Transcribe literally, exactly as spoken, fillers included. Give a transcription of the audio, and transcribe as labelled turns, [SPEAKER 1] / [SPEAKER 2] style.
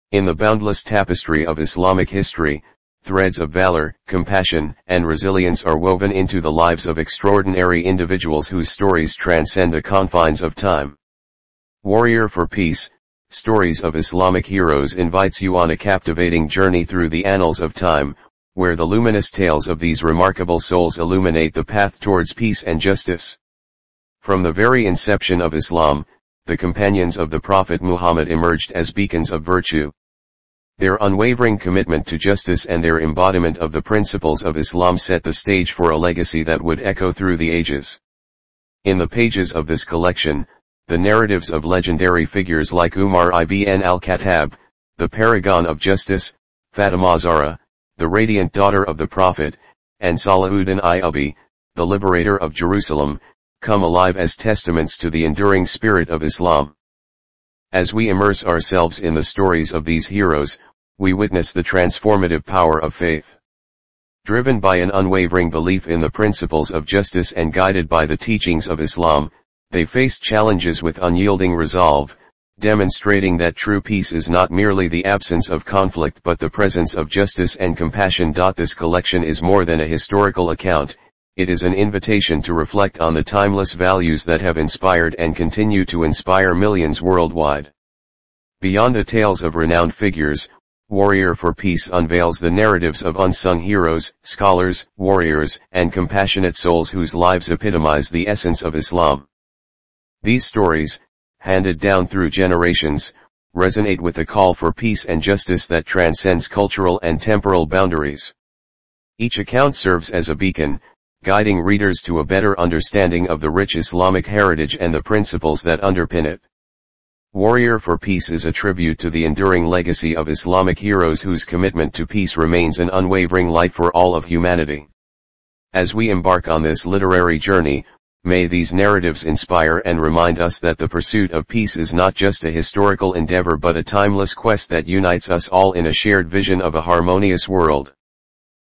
[SPEAKER 1] In the boundless tapestry of Islamic history, threads of valor, compassion, and resilience are woven into the lives of extraordinary individuals whose stories transcend the confines of time. Warrior for Peace, Stories of Islamic Heroes invites you on a captivating journey through the annals of time, where the luminous tales of these remarkable souls illuminate the path towards peace and justice. From the very inception of Islam, the companions of the Prophet Muhammad emerged as beacons of virtue. Their unwavering commitment to justice and their embodiment of the principles of Islam set the stage for a legacy that would echo through the ages. In the pages of this collection, the narratives of legendary figures like Umar ibn al-Khattab, the paragon of justice, Fatima Zahra, the radiant daughter of the Prophet, and Salahuddin Ayyubi, the liberator of Jerusalem, come alive as testaments to the enduring spirit of Islam. As we immerse ourselves in the stories of these heroes, we witness the transformative power of faith. Driven by an unwavering belief in the principles of justice and guided by the teachings of Islam, they faced challenges with unyielding resolve, demonstrating that true peace is not merely the absence of conflict but the presence of justice and compassion. This collection is more than a historical account, it is an invitation to reflect on the timeless values that have inspired and continue to inspire millions worldwide. Beyond the tales of renowned figures, Warrior for Peace unveils the narratives of unsung heroes, scholars, warriors, and compassionate souls whose lives epitomize the essence of Islam. These stories, handed down through generations, resonate with a call for peace and justice that transcends cultural and temporal boundaries. Each account serves as a beacon, guiding readers to a better understanding of the rich Islamic heritage and the principles that underpin it. Warrior for Peace is a tribute to the enduring legacy of Islamic heroes whose commitment to peace remains an unwavering light for all of humanity. As we embark on this literary journey, may these narratives inspire and remind us that the pursuit of peace is not just a historical endeavor but a timeless quest that unites us all in a shared vision of a harmonious world.